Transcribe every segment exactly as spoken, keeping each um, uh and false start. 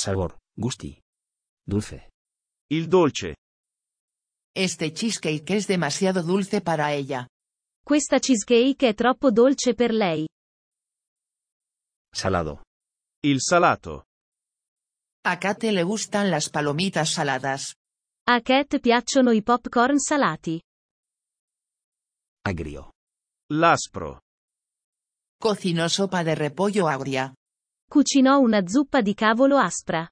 Sabor, gusti. Dulce. Il dolce. Este cheesecake es demasiado dulce para ella. Questa cheesecake è troppo dolce per lei. Salado. Il salato. A Kate le gustan las palomitas saladas. A Kat piacciono i popcorn salati. Agrio. L'aspro. Cocinó sopa de repollo agria. Cucinò una zuppa di cavolo aspra.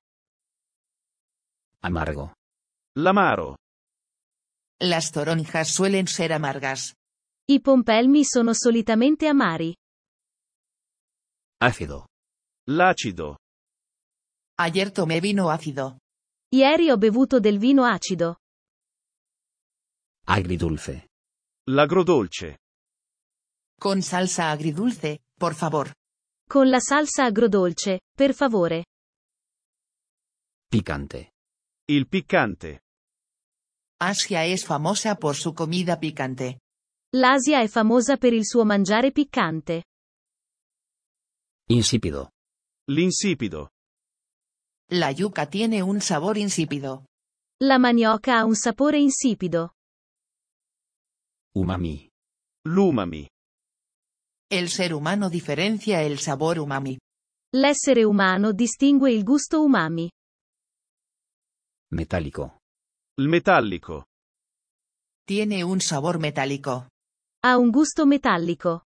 Amargo. L'amaro. Las toronjas suelen ser amargas. I pompelmi sono solitamente amari. Ácido. L'acido. Ayer tomé vino ácido. Ieri ho bevuto del vino acido. Agridulce. L'agrodolce. Con salsa agridulce, por favor. Con la salsa agrodolce, per favore. Picante. Il piccante. Asia es famosa por su comida picante. L'Asia è famosa per il suo mangiare piccante. Insípido. L'insipido. La yuca tiene un sabor insípido. La manioca ha un sapore insipido. Umami. L'umami. El ser humano diferencia el sabor umami. L'essere umano distingue il gusto umami. Metálico. Il metallico. Tiene un sabor metálico. Ha un gusto metallico.